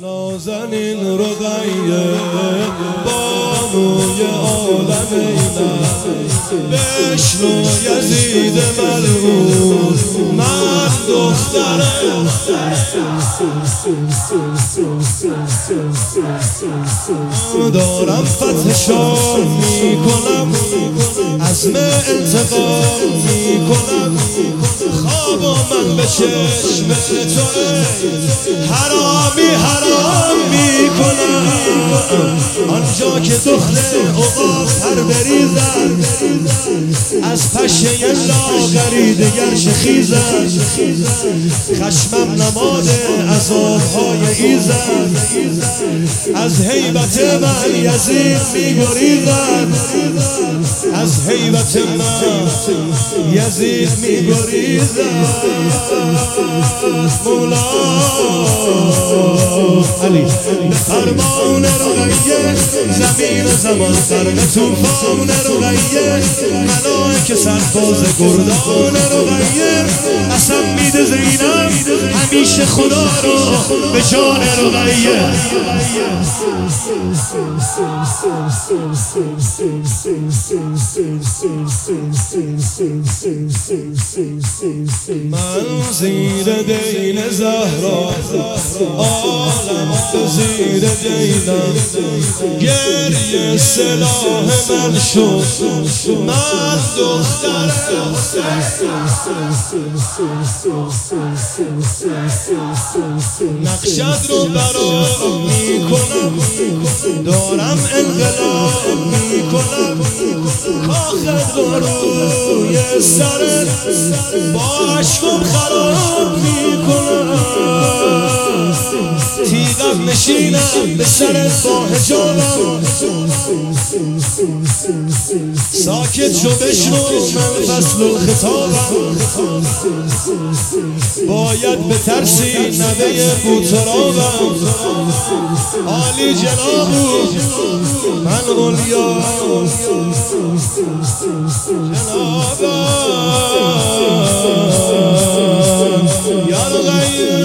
نازنین رقیه بانوی عالم اینم بشنو یزید ملعون من دخترم دارم فتح شام میکنم عزم انتقام میکنم خواب من به چشم توه حرامی حرام میکنم آنجا که دخل عقاب پر بریزد از پشه لاغری دگر شخیزد خشمم نماد عذابهای ایزد از هیبت من یزید میگریزد از هیبت من یزید میگریزد مولا علی به فرمان رقیه زمین و زمان سرم توفان رقیه ملائکه سرفاز گردان رقیه قسم میده زینب همیشه خدا رو به جان رقیه من زیر دین زهرا عالم زیر دینم گریه سلاح من شد من دخترم نقشت رو برام میکنم دارم انقلاب میکنم کاخت رو روی سرت با عشقم خراب میکنم تیغم نشینم به سرت با حجابم ساکت شو بشنو من فصل و خطابم باید به ترسی نوه بوترابم عالی جنابو من اولیا جنابم یا رقیه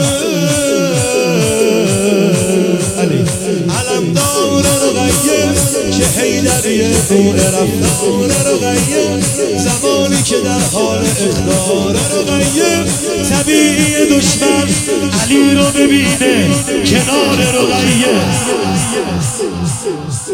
علمدار رقیه که حیدریه او رفتار رقیه زمانی که در حال اخدار رقیه طبیعی دشمن علی رو ببینه کنار رقیه